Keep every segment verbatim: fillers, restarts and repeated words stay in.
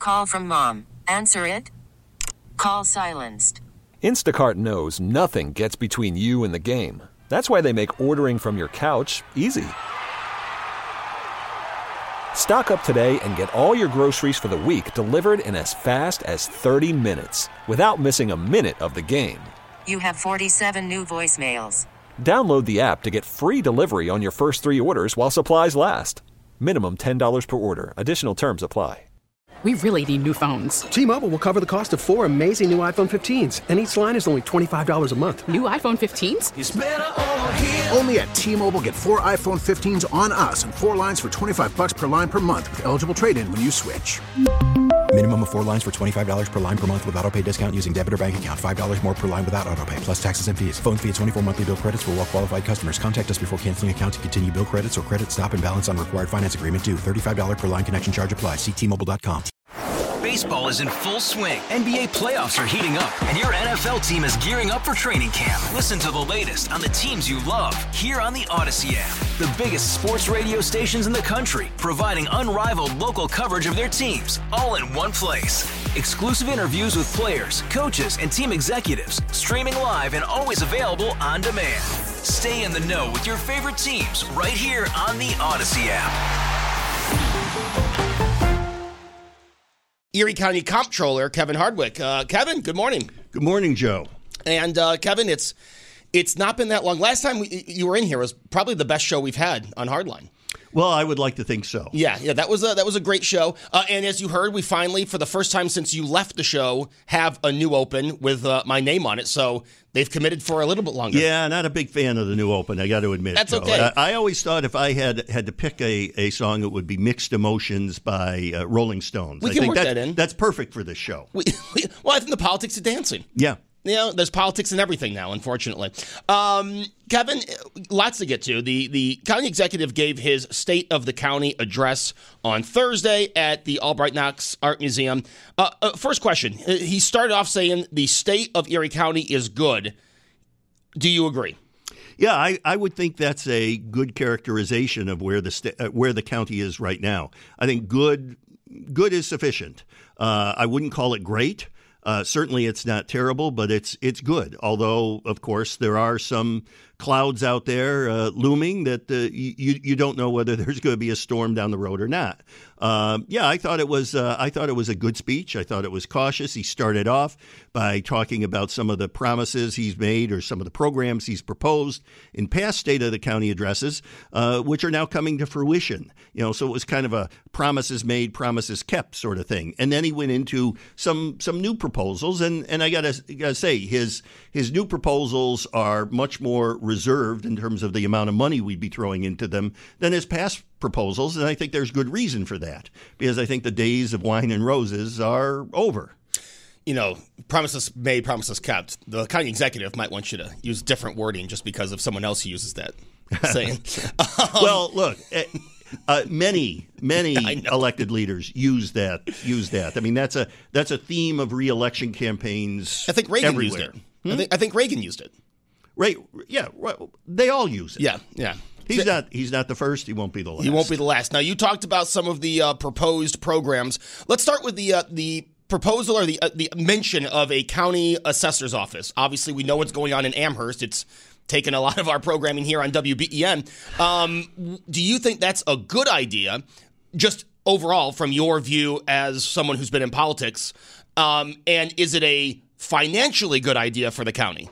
call from mom. Answer it. Call silenced. Instacart knows nothing gets between you and the game. That's why they make ordering from your couch easy. Stock up today and get all your groceries for the week delivered in as fast as thirty minutes without missing a minute of the game. You have forty-seven new voicemails. Download the app to get free delivery on your first three orders while supplies last. Minimum ten dollars per order. Additional terms apply. We really need new phones. T-Mobile will cover the cost of four amazing new iPhone fifteens, and each line is only twenty-five dollars a month. New iPhone fifteens? It's better over here. Only at T-Mobile, get four iPhone fifteens on us and four lines for twenty-five bucks per line per month with eligible trade-in when you switch. Minimum of four lines for twenty-five dollars per line per month with autopay discount using debit or bank account. five dollars more per line without autopay, plus taxes and fees. Phone fee at twenty-four monthly bill credits for well-qualified customers. Contact us before canceling account to continue bill credits or credit stop and balance on required finance agreement due. thirty-five dollars per line connection charge applies. See T Mobile dot com. Baseball is in full swing. N B A playoffs are heating up, and your N F L team is gearing up for training camp. Listen to the latest on the teams you love here on the Odyssey app. The biggest sports radio stations in the country, providing unrivaled local coverage of their teams, all in one place. Exclusive interviews with players, coaches, and team executives, streaming live and always available on demand. Stay in the know with your favorite teams right here on the Odyssey app. Erie County Comptroller Kevin Hardwick. Uh, Kevin, good morning. Good morning, Joe. And uh, Kevin, it's it's not been that long. Last time we, you were in here was probably the best show we've had on Hardline. Well, I would like to think so. Yeah, yeah, that was a, that was a great show. Uh, and as you heard, we finally, for the first time since you left the show, have a new open with uh, my name on it. So they've committed for a little bit longer. Yeah, not a big fan of the new open, I got to admit. That's Joe. okay. I, I always thought if I had had to pick a, a song, it would be Mixed Emotions by uh, Rolling Stones. We I can think work that, that in. That's perfect for this show. We, we, well, I think the politics of dancing. Yeah. You know, there's politics in everything now, unfortunately. Um, Kevin, lots to get to. The the county executive gave his State of the County address on Thursday at the Albright Knox Art Museum. Uh, uh, first question. He started off saying the state of Erie County is good. Do you agree? Yeah, I, I would think that's a good characterization of where the sta- uh, where the county is right now. I think good good is sufficient. Uh, I wouldn't call it great. Uh, certainly, it's not terrible, but it's it's good. Although, of course, there are some clouds out there uh, looming that uh, you you don't know whether there's going to be a storm down the road or not. Uh, yeah, I thought it was uh, I thought it was a good speech. I thought it was cautious. He started off by talking about some of the promises he's made or some of the programs he's proposed in past State of the County addresses, uh, which are now coming to fruition. You know, so it was kind of a promises made, promises kept sort of thing. And then he went into some some new proposals, and and I gotta gotta say his his new proposals are much more reserved in terms of the amount of money we'd be throwing into them than his past proposals, and I think there's good reason for that, because I think the days of wine and roses are over. You know, promises made, promises kept. The county executive might want you to use different wording just because of someone else who uses that saying. um, well, look, uh, many, many elected leaders use that. Use that. I mean, that's a that's a theme of re-election campaigns. I think Reagan everywhere. used it. Hmm? I think I think Reagan used it. Right? Yeah. They all use it. Yeah. Yeah. He's not. He's not the first. He won't be the last. He won't be the last. Now, you talked about some of the uh, proposed programs. Let's start with the uh, the proposal or the uh, the mention of a county assessor's office. Obviously, we know what's going on in Amherst. It's taken a lot of our programming here on W B E N. Um, do you think that's a good idea, just overall from your view as someone who's been in politics? Um, and is it a financially good idea for the county?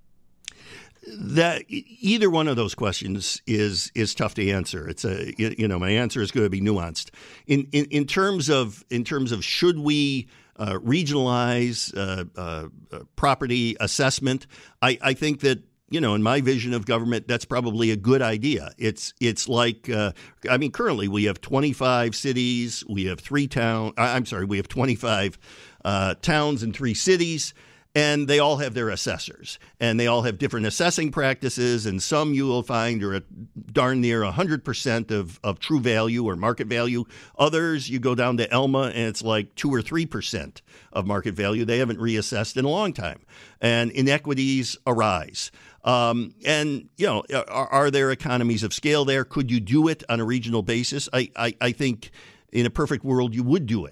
That either one of those questions is is tough to answer. It's a you know my answer is going to be nuanced. In in, in terms of in terms of should we uh, regionalize uh, uh, property assessment? I, I think that you know in my vision of government that's probably a good idea. It's it's like uh, I mean currently we have twenty-five cities, we have three town. I'm sorry, we have twenty-five uh, towns and three cities. And they all have their assessors, and they all have different assessing practices, and some you will find are at darn near one hundred percent of, of true value or market value. Others, you go down to Elma, and it's like two or three percent of market value. They haven't reassessed in a long time, and inequities arise. Um, and, you know, are, are there economies of scale there? Could you do it on a regional basis? I, I, I think in a perfect world you would do it.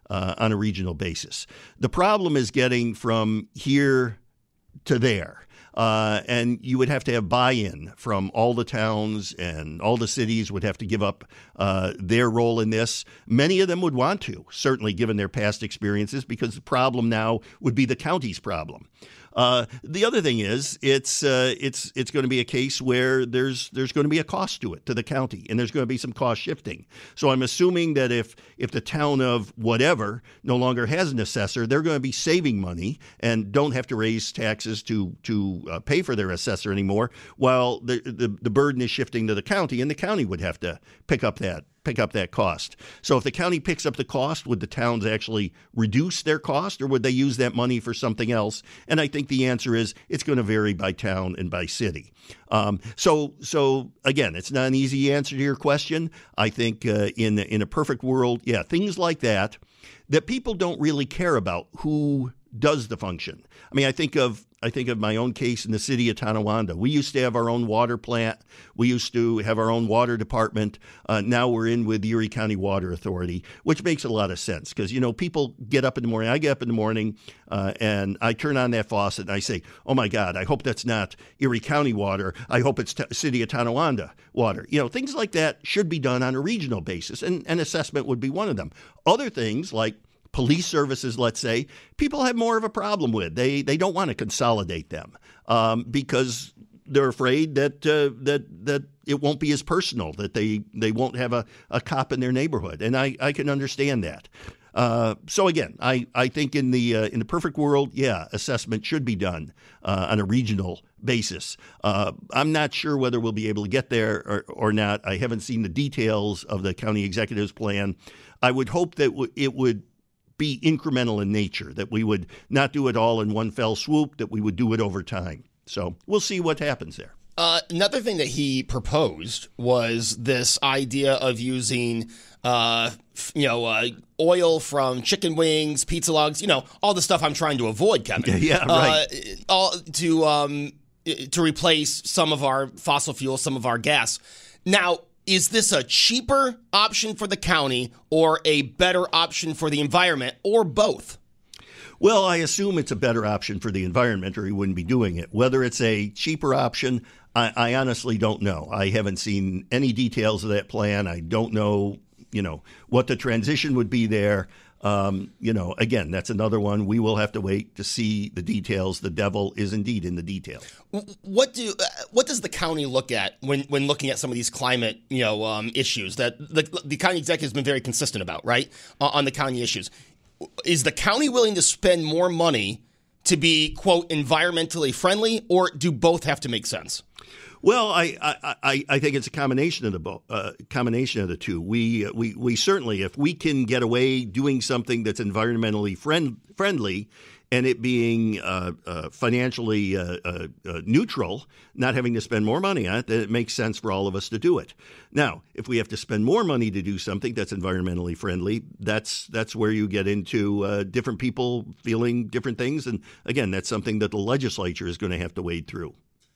uh, on a regional basis. The problem is getting from here to there. Uh, and you would have to have buy-in from all the towns, and all the cities would have to give up uh, their role in this. Many of them would want to, certainly given their past experiences, because the problem now would be the county's problem. Uh, the other thing is, it's uh, it's it's going to be a case where there's there's going to be a cost to it, to the county, and there's going to be some cost shifting. So I'm assuming that if if the town of whatever no longer has an assessor, they're going to be saving money and don't have to raise taxes to to uh, pay for their assessor anymore, while the, the the burden is shifting to the county, and the county would have to pick up that. pick up that cost. So if the county picks up the cost, would the towns actually reduce their cost, or would they use that money for something else? And I think the answer is it's going to vary by town and by city. Um, so, so again, it's not an easy answer to your question. I think uh, in in a perfect world, yeah, things like that, that people don't really care about who does the function. I mean, I think of I think of my own case in the city of Tonawanda. We used to have our own water plant. We used to have our own water department. Uh, now we're in with the Erie County Water Authority, which makes a lot of sense because, you know, people get up in the morning. I get up in the morning uh, and I turn on that faucet and I say, oh, my God, I hope that's not Erie County water. I hope it's t- city of Tonawanda water. You know, things like that should be done on a regional basis, and an assessment would be one of them. Other things like police services, let's say, people have more of a problem with. They they don't want to consolidate them um, because they're afraid that uh, that that it won't be as personal, that they, they won't have a, a cop in their neighborhood. And I, I can understand that. Uh, so again, I, I think in the uh, in the perfect world, yeah, assessment should be done uh, on a regional basis. Uh, I'm not sure whether we'll be able to get there or, or not. I haven't seen the details of the county executive's plan. I would hope that w- it would be incremental in nature, that we would not do it all in one fell swoop, that we would do it over time. So we'll see what happens there. Uh, another thing that he proposed was this idea of using, uh, you know, uh, oil from chicken wings, pizza logs, you know, all the stuff I'm trying to avoid, Kevin. Yeah, right. Uh, all to um, to replace some of our fossil fuels, some of our gas. Now, is this a cheaper option for the county or a better option for the environment, or both? Well, I assume it's a better option for the environment, or he wouldn't be doing it. Whether it's a cheaper option, I, I honestly don't know. I haven't seen any details of that plan. I don't know, you know, what the transition would be there. Um, you know, again, that's another one. We will have to wait to see the details. The devil is indeed in the detail. What do uh, what does the county look at when, when looking at some of these climate, you know, um, issues that the, the county executive has been very consistent about, right, uh, on the county issues? Is the county willing to spend more money to be, quote, environmentally friendly, or do both have to make sense? Well, I, I, I think it's a combination of the bo- uh, combination of the two. We we we certainly, if we can get away doing something that's environmentally friend, friendly, and it being uh, uh, financially uh, uh, uh, neutral, not having to spend more money on it, then it makes sense for all of us to do it. Now, if we have to spend more money to do something that's environmentally friendly, that's that's where you get into uh, different people feeling different things, and again, that's something that the legislature is going to have to wade through.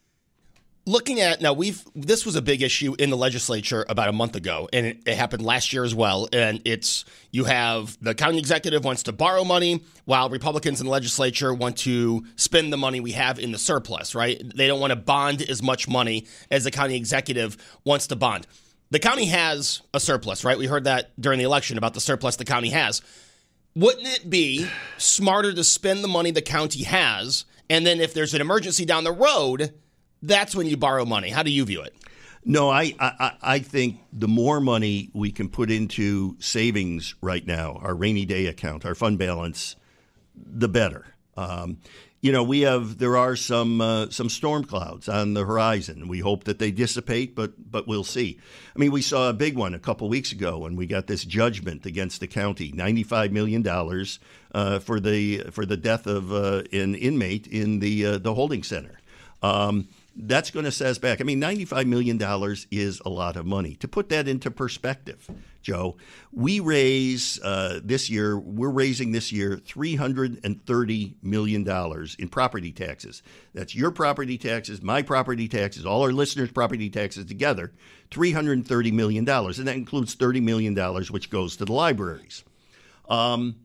Looking at now, we've this was a big issue in the legislature about a month ago, and it, it happened last year as well. And it's you have the county executive wants to borrow money, while Republicans in the legislature want to spend the money we have in the surplus. Right? They don't want to bond as much money as the county executive wants to bond. The county has a surplus, right? We heard that during the election about the surplus the county has. Wouldn't it be smarter to spend the money the county has, and then if there's an emergency down the road, that's when you borrow money? How do you view it? No, I, I I think the more money we can put into savings right now, our rainy day account, our fund balance, the better. Um, you know, we have there are some uh, some storm clouds on the horizon. We hope that they dissipate, but but we'll see. I mean, we saw a big one a couple weeks ago when we got this judgment against the county, ninety-five million dollars uh, for the for the death of uh, an inmate in the uh, the holding center. Um, That's going to set us back. I mean, ninety-five million dollars is a lot of money. To put that into perspective, Joe, we raise uh, this year, we're raising this year three hundred thirty million dollars in property taxes. That's your property taxes, my property taxes, all our listeners' property taxes together, three hundred thirty million dollars. And that includes thirty million dollars, which goes to the libraries. Um,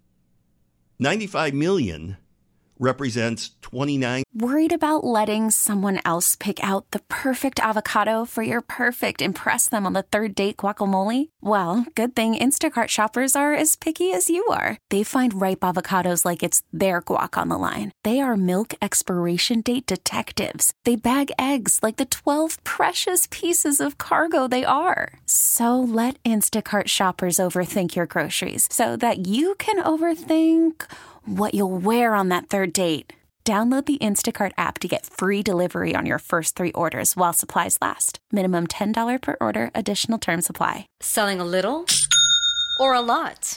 ninety-five million represents twenty-nine. Worried about letting someone else pick out the perfect avocado for your perfect impress them on the third date guacamole? Well, good thing Instacart shoppers are as picky as you are. They find ripe avocados like it's their guac on the line. They are milk expiration date detectives. They bag eggs like the twelve precious pieces of cargo they are. So let Instacart shoppers overthink your groceries so that you can overthink what you'll wear on that third date. Download the Instacart app to get free delivery on your first three orders while supplies last. Minimum ten dollars per order. Additional terms apply. Selling a little or a lot?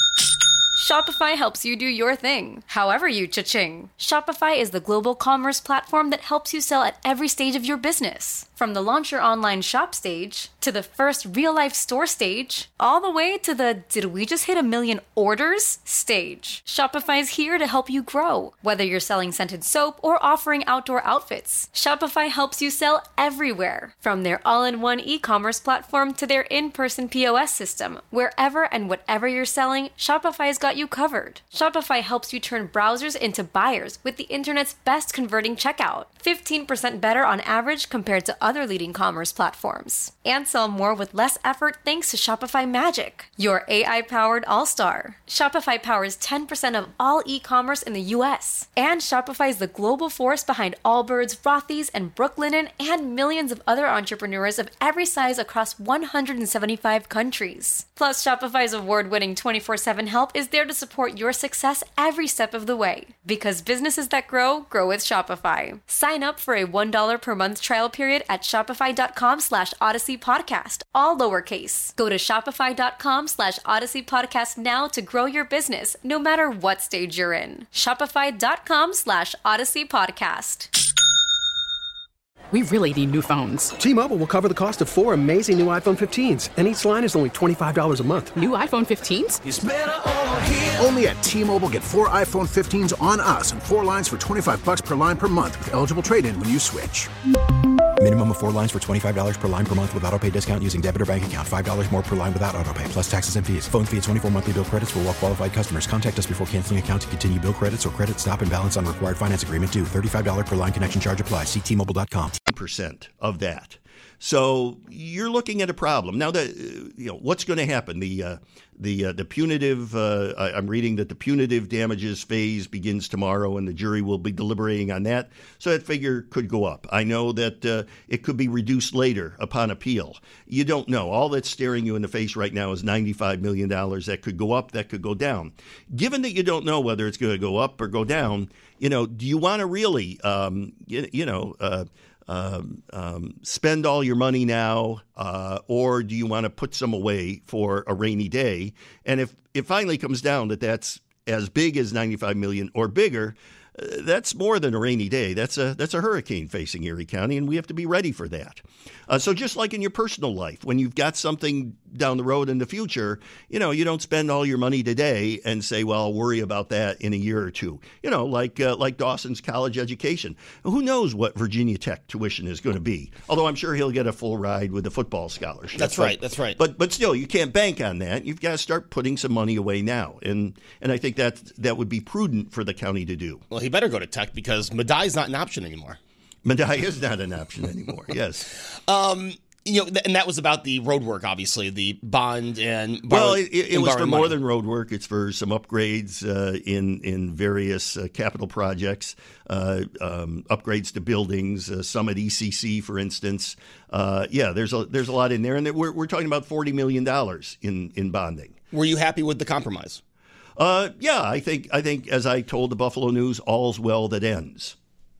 Shopify helps you do your thing, however you cha-ching. Shopify is the global commerce platform that helps you sell at every stage of your business. From the launch your online shop stage, to the first real-life store stage, all the way to the did we just hit a million orders stage. Shopify's here to help you grow. Whether you're selling scented soap or offering outdoor outfits, Shopify helps you sell everywhere. From their all-in-one e-commerce platform to their in-person P O S system, wherever and whatever you're selling, Shopify's got you covered. Shopify helps you turn browsers into buyers with the internet's best converting checkout. fifteen percent better on average compared to other leading commerce platforms. And sell more with less effort thanks to Shopify Magic, your A I-powered all-star. Shopify powers ten percent of all e-commerce in the U S. And Shopify is the global force behind Allbirds, Rothy's, and Brooklinen, and millions of other entrepreneurs of every size across one hundred seventy-five countries. Plus, Shopify's award-winning twenty-four seven help is there to support your success every step of the way. Because businesses that grow, grow with Shopify. Sign up for a one dollar per month trial period at shopify.com slash Odyssey Podcast, all lowercase. Go to shopify.com slash Odyssey Podcast now to grow your business, no matter what stage you're in. Shopify.com slash Odyssey Podcast. We really need new phones. T-Mobile will cover the cost of four amazing new iPhone fifteens, and each line is only twenty-five dollars a month. New iPhone fifteens? It's better over here. Only at T-Mobile, get four iPhone fifteens on us and four lines for twenty-five bucks per line per month with eligible trade-in when you switch. Minimum of four lines for twenty-five dollars per line per month with autopay discount using debit or bank account. five dollars more per line without autopay, plus taxes and fees. Phone fee at twenty-four monthly bill credits for well-qualified customers. Contact us before canceling account to continue bill credits or credit stop and balance on required finance agreement due. thirty-five dollars per line connection charge applies. See T Mobile dot com. Percent of that. So you're looking at a problem now. That you know what's going to happen. The uh, the uh, the punitive. Uh, I'm reading that the punitive damages phase begins tomorrow, and the jury will be deliberating on that. So that figure could go up. I know that uh, it could be reduced later upon appeal. You don't know. All that's staring you in the face right now is ninety-five million dollars. That could go up. That could go down. Given that you don't know whether it's going to go up or go down, you know, do you want to really, um, you, you know? Uh, Um, um, spend all your money now, uh, or do you want to put some away for a rainy day? And if it finally comes down that that's as big as ninety-five million dollars or bigger, uh, that's more than a rainy day. That's a that's a hurricane facing Erie County, and we have to be ready for that. Uh, so just like in your personal life, when you've got something down the road in the future, you know, you don't spend all your money today and say, well, I'll worry about that in a year or two. You know, like uh, like Dawson's college education. Who knows what Virginia Tech tuition is going to be? Although I'm sure he'll get a full ride with a football scholarship. That's right. That's right. But but still, you can't bank on that. You've got to start putting some money away now, and and I think that that would be prudent for the county to do. Well, he better go to Tech because Madai's not an option anymore. Madai is not an option anymore. Yes. Um, you know, and that was about the road work, obviously, the bond and borrow, well, it, it, it was for money. more than road work. It's for some upgrades uh, in in various uh, capital projects, uh, um, upgrades to buildings, uh, some at E C C, for instance. Uh, yeah, there's a there's a lot in there, and we're we're talking about forty million dollars in in bonding. Were you happy with the compromise? Uh, yeah, I think I think as I told the Buffalo News, all's well that ends.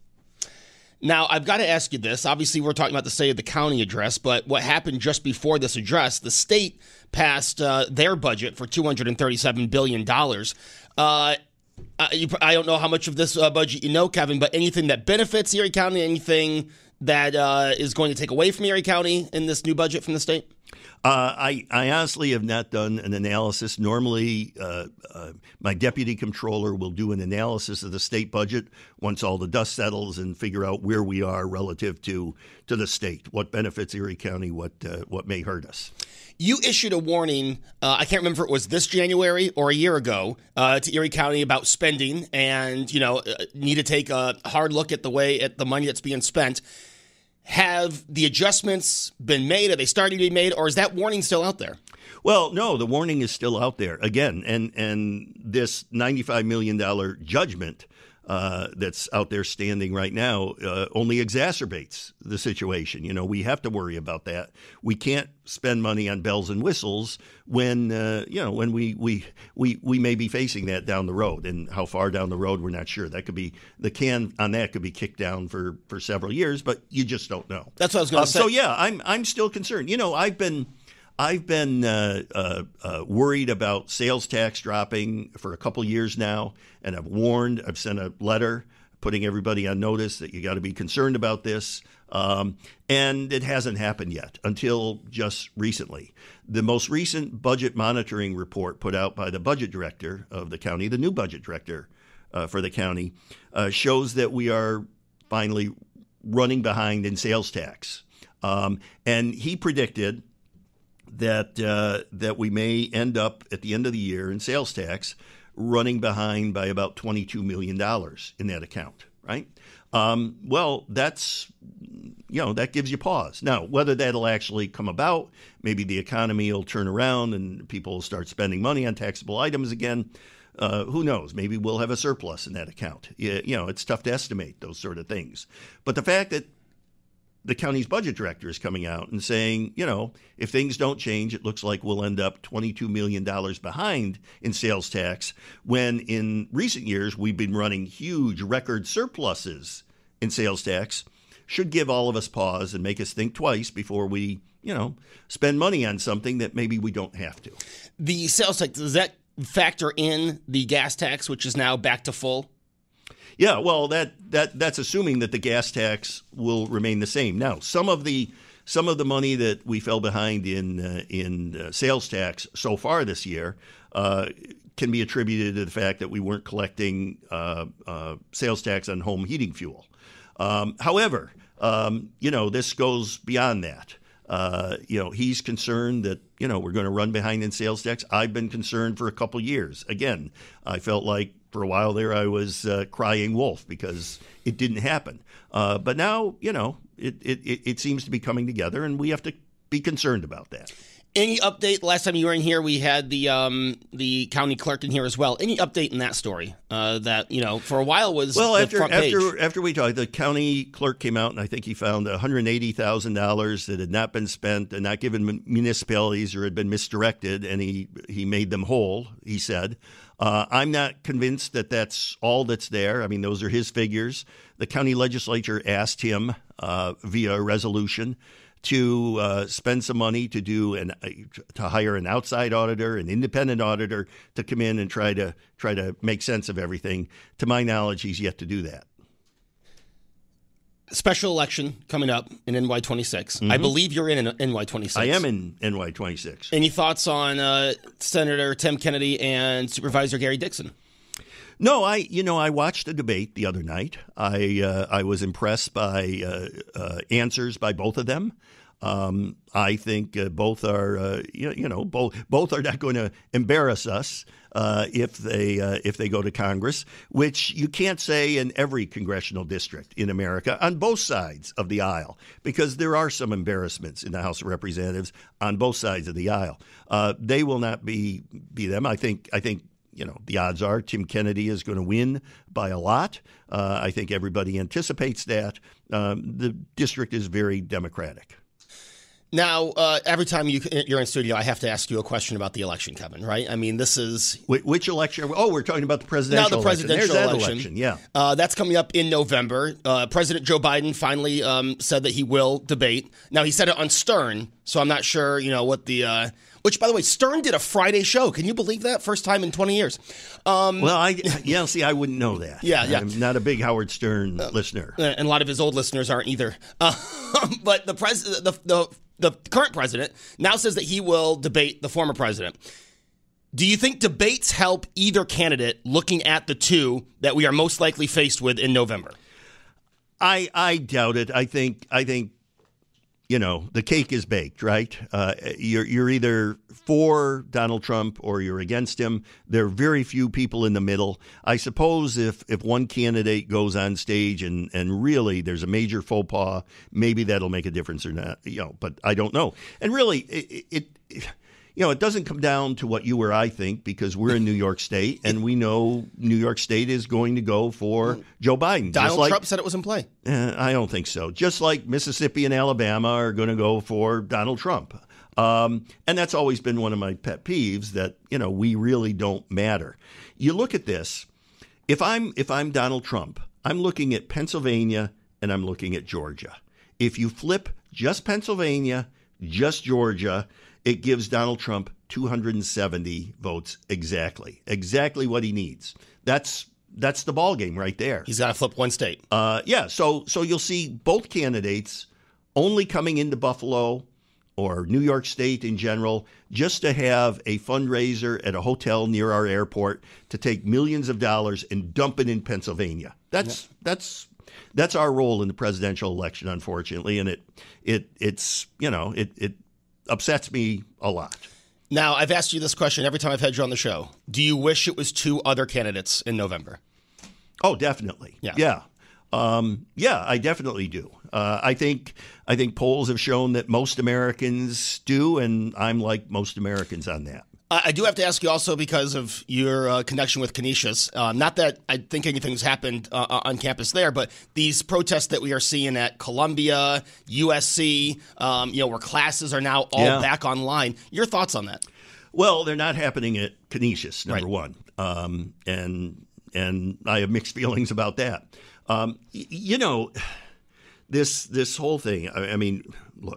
Now, I've got to ask you this. Obviously, we're talking about the State of the County address, but what happened just before this address, the state passed uh, their budget for two hundred thirty-seven billion dollars. Uh, I, I don't know how much of this uh, budget you know, Kevin, but anything that benefits Erie County, anything that uh, is going to take away from Erie County in this new budget from the state? Uh, I, I honestly have not done an analysis. Normally, uh, uh, my deputy comptroller will do an analysis of the state budget once all the dust settles and figure out where we are relative to to the state, what benefits Erie County, what uh, what may hurt us. You issued a warning, uh, I can't remember if it was this January or a year ago, uh, to Erie County about spending and, you know, uh, need to take a hard look at the way at the money that's being spent. Have the adjustments been made? Are they starting to be made? Or is that warning still out there? Well, no, the warning is still out there. Again, and and this ninety-five million dollars judgment uh, that's out there standing right now uh, only exacerbates the situation. You know, we have to worry about that. We can't spend money on bells and whistles when, uh, you know, when we, we, we, we may be facing that down the road. And how far down the road, we're not sure. That could be, the can on that could be kicked down for, for several years, but you just don't know. That's what I was going to uh, say. So, yeah, I'm I'm still concerned. You know, I've been... I've been uh, uh, uh, worried about sales tax dropping for a couple years now, and I've warned, I've sent a letter putting everybody on notice that you got to be concerned about this, um, and it hasn't happened yet until just recently. The most recent budget monitoring report put out by the budget director of the county, the new budget director uh, for the county, uh, shows that we are finally running behind in sales tax. Um, and he predicted that uh, that we may end up at the end of the year in sales tax running behind by about twenty-two million dollars in that account, right? Um, well, that's, you know, that gives you pause. Now, whether that'll actually come about, maybe the economy will turn around and people will start spending money on taxable items again. Uh, who knows? Maybe we'll have a surplus in that account. You, you know, it's tough to estimate those sort of things. But the fact that the county's budget director is coming out and saying, you know, if things don't change, it looks like we'll end up twenty-two million dollars behind in sales tax, when in recent years we've been running huge record surpluses in sales tax, should give all of us pause and make us think twice before we, you know, spend money on something that maybe we don't have to. The sales tax, does that factor in the gas tax, which is now back to full? Yeah, well, that, that that's assuming that the gas tax will remain the same. Now, some of the some of the money that we fell behind in uh, in uh, sales tax so far this year uh, can be attributed to the fact that we weren't collecting uh, uh, sales tax on home heating fuel. Um, however, um, you know, this goes beyond that. Uh, you know, he's concerned that, you know, we're going to run behind in sales tax. I've been concerned for a couple years. Again, I felt like for a while there I was uh, crying wolf because it didn't happen. Uh, but now, you know, it, it, it seems to be coming together, and we have to be concerned about that. Any update? Last time you were in here, we had the um, the county clerk in here as well. Any update in that story uh, that, you know, for a while was well, the after front page? after after we talked, the county clerk came out and I think he found one hundred eighty thousand dollars that had not been spent and not given municipalities or had been misdirected, and he he made them whole. He said, uh, "I'm not convinced that that's all that's there. I mean, those are his figures." The county legislature asked him uh, via a resolution to uh, spend some money to do an uh, to hire an outside auditor, an independent auditor, to come in and try to try to make sense of everything. To my knowledge, he's yet to do that. Special election coming up in N Y twenty-six. Mm-hmm. I believe you're in N Y twenty-six. I am in N Y twenty-six. Any thoughts on uh, Senator Tim Kennedy and Supervisor Gary Dixon? No, I you know I watched the debate the other night. I uh, I was impressed by uh, uh, answers by both of them. Um, I think uh, both are uh, you, you know both both are not going to embarrass us uh, if they uh, if they go to Congress, which you can't say in every congressional district in America on both sides of the aisle, because there are some embarrassments in the House of Representatives on both sides of the aisle. Uh, they will not be be them. I think I think. You know, the odds are Tim Kennedy is going to win by a lot. Uh, I think everybody anticipates that. Um, the district is very Democratic. Now, uh, every time you, you're in studio, I have to ask you a question about the election, Kevin, right? I mean, this is... Which, which election? Oh, we're talking about the presidential election. Now the presidential election. election. election. Yeah. Uh, that's coming up in November. Uh, President Joe Biden finally um, said that he will debate. Now, he said it on Stern, so I'm not sure, you know, what the... Uh, which, by the way, Stern did a Friday show. Can you believe that? First time in twenty years. Um, well, I yeah, see, I wouldn't know that. Yeah, yeah. I'm not a big Howard Stern uh, listener. And a lot of his old listeners aren't either. Uh, but the, pres- the the the current president, now says that he will debate the former president. Do you think debates help either candidate looking at the two that we are most likely faced with in November? I I doubt it. I think I think you know the cake is baked, right? Uh, you're you're either for Donald Trump or you're against him. There are very few people in the middle. I suppose if if one candidate goes on stage and and really there's a major faux pas, maybe that'll make a difference or not. You know, but I don't know. And really, it. it, it You know, it doesn't come down to what you or I think because we're in New York State and we know New York State is going to go for Joe Biden. Donald like, Trump said it was in play. Uh, I don't think so. Just like Mississippi and Alabama are going to go for Donald Trump. Um, and that's always been one of my pet peeves that, you know, we really don't matter. You look at this. If I'm if I'm Donald Trump, I'm looking at Pennsylvania and I'm looking at Georgia. If you flip just Pennsylvania, just Georgia, it gives Donald Trump two hundred seventy votes exactly, exactly what he needs. That's that's the ball game right there. He's got to flip one state. Uh, yeah, so so you'll see both candidates only coming into Buffalo or New York State in general just to have a fundraiser at a hotel near our airport to take millions of dollars and dump it in Pennsylvania. That's yeah. that's that's our role in the presidential election, unfortunately, and it it it's you know it it. upsets me a lot. Now, I've asked you this question every time I've had you on the show. Do you wish it was two other candidates in November? Oh, definitely. Yeah. Yeah. Um, yeah, I definitely do. Uh, I think I think polls have shown that most Americans do, and I'm like most Americans on that. I do have to ask you also because of your uh, connection with Canisius. Uh, not that I think anything's happened uh, on campus there, but these protests that we are seeing at Columbia, U S C, um, you know, where classes are now all yeah. back online. Your thoughts on that? Well, they're not happening at Canisius, number right. one, um, and and I have mixed feelings about that. Um, y- you know, this this whole thing. I, I mean, look.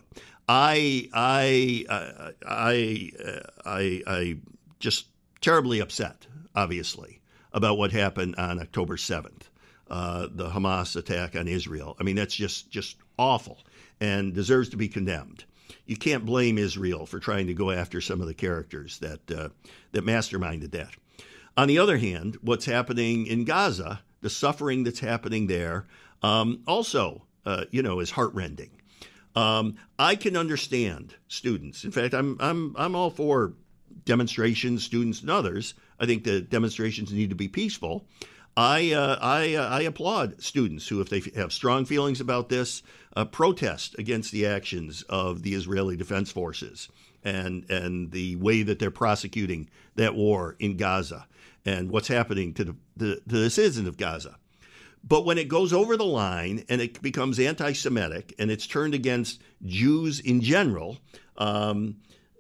I I uh, I uh, I I just terribly upset, obviously, about what happened on October seventh, uh, the Hamas attack on Israel. I mean, that's just just awful and deserves to be condemned. You can't blame Israel for trying to go after some of the characters that uh, that masterminded that. On the other hand, what's happening in Gaza, the suffering that's happening there, um, also uh, you know, is heartrending. Um, I can understand students. In fact, I'm I'm I'm all for demonstrations, students and others. I think the demonstrations need to be peaceful. I uh, I uh, I applaud students who, if they have strong feelings about this, uh, protest against the actions of the Israeli Defense Forces and and the way that they're prosecuting that war in Gaza and what's happening to the, the to the citizens of Gaza. But when it goes over the line and it becomes anti-Semitic and it's turned against Jews in general, um,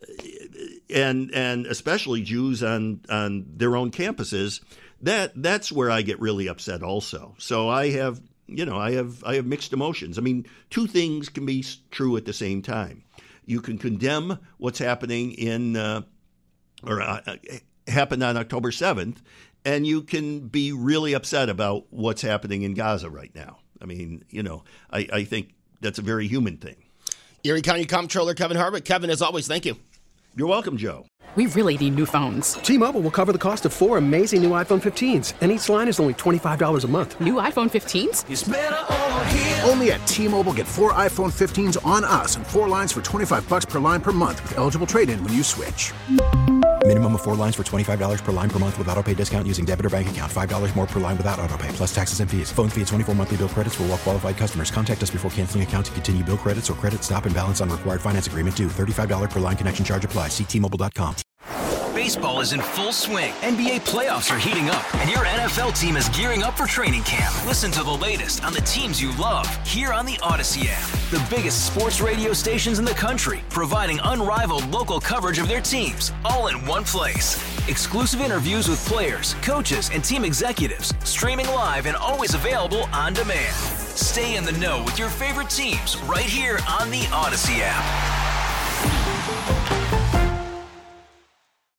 and and especially Jews on on their own campuses, that that's where I get really upset also. So I have, you know, I have I have mixed emotions. I mean, two things can be true at the same time. You can condemn what's happening in uh, or uh, happened on October seventh. And you can be really upset about what's happening in Gaza right now. I mean, you know, I, I think that's a very human thing. Erie County Comptroller Kevin Harvick. Kevin, as always, thank you. You're welcome, Joe. We really need new phones. T-Mobile will cover the cost of four amazing new iPhone fifteens, and each line is only twenty-five dollars a month. New iPhone fifteens? It's better over here. Only at T-Mobile, get four iPhone fifteens on us and four lines for twenty-five dollars per line per month with eligible trade-in when you switch. Minimum of four lines for twenty-five dollars per line per month with autopay discount using debit or bank account. five dollars more per line without autopay, plus taxes and fees. Phone fee at twenty-four monthly bill credits for well-qualified customers. Contact us before canceling account to continue bill credits or credit stop and balance on required finance agreement due. thirty-five dollars per line connection charge applies. See T Mobile dot com. Baseball is in full swing. N B A playoffs are heating up, and your N F L team is gearing up for training camp. Listen to the latest on the teams you love here on the Odyssey app. The biggest sports radio stations in the country, providing unrivaled local coverage of their teams, all in one place. Exclusive interviews with players, coaches, and team executives, streaming live and always available on demand. Stay in the know with your favorite teams right here on the Odyssey app.